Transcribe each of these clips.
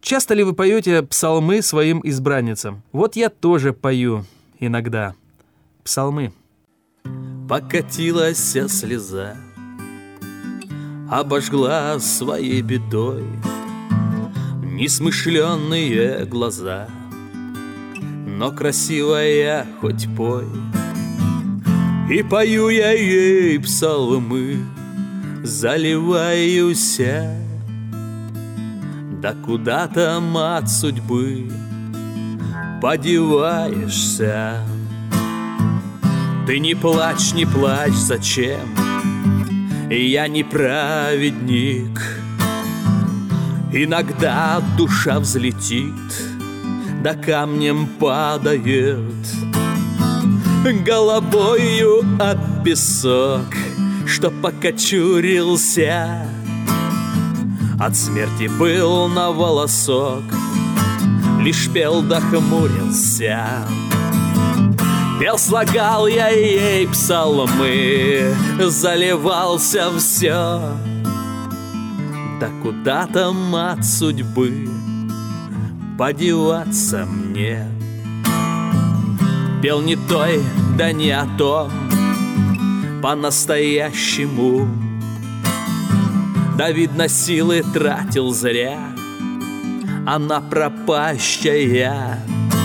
Часто ли вы поете псалмы своим избранницам? Вот я тоже пою иногда псалмы. Покатилась слеза, обожгла своей бедой несмышленные глаза, но красивая хоть пой. И пою я ей псалмы, заливаюся. Да куда там от судьбы подеваешься? Ты не плачь, зачем? Я не праведник. Иногда душа взлетит, да камнем падает, головою об песок, что покочурился. От смерти был на волосок, лишь пел да хмурился. Пел, слагал я ей псалмы, заливался все. Да куда там от судьбы подеваться мне? Пел не той, да не о том, по-настоящему. Да, видно, силы тратил зря, она пропащая.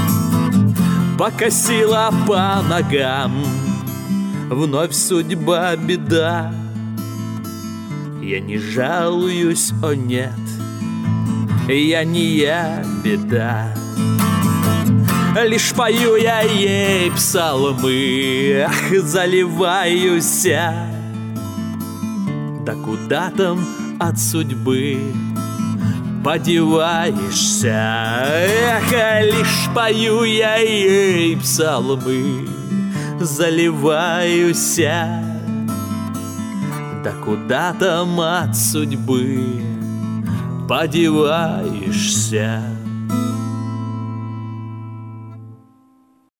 Покосила по ногам, вновь судьба беда. Я не жалуюсь, о нет, я не я беда. Лишь пою я ей псалмы, ах, заливаюся. Да куда там от судьбы подеваешься? Эх, лишь пою я ей псалмы, заливаюся. Да куда там от судьбы подеваешься?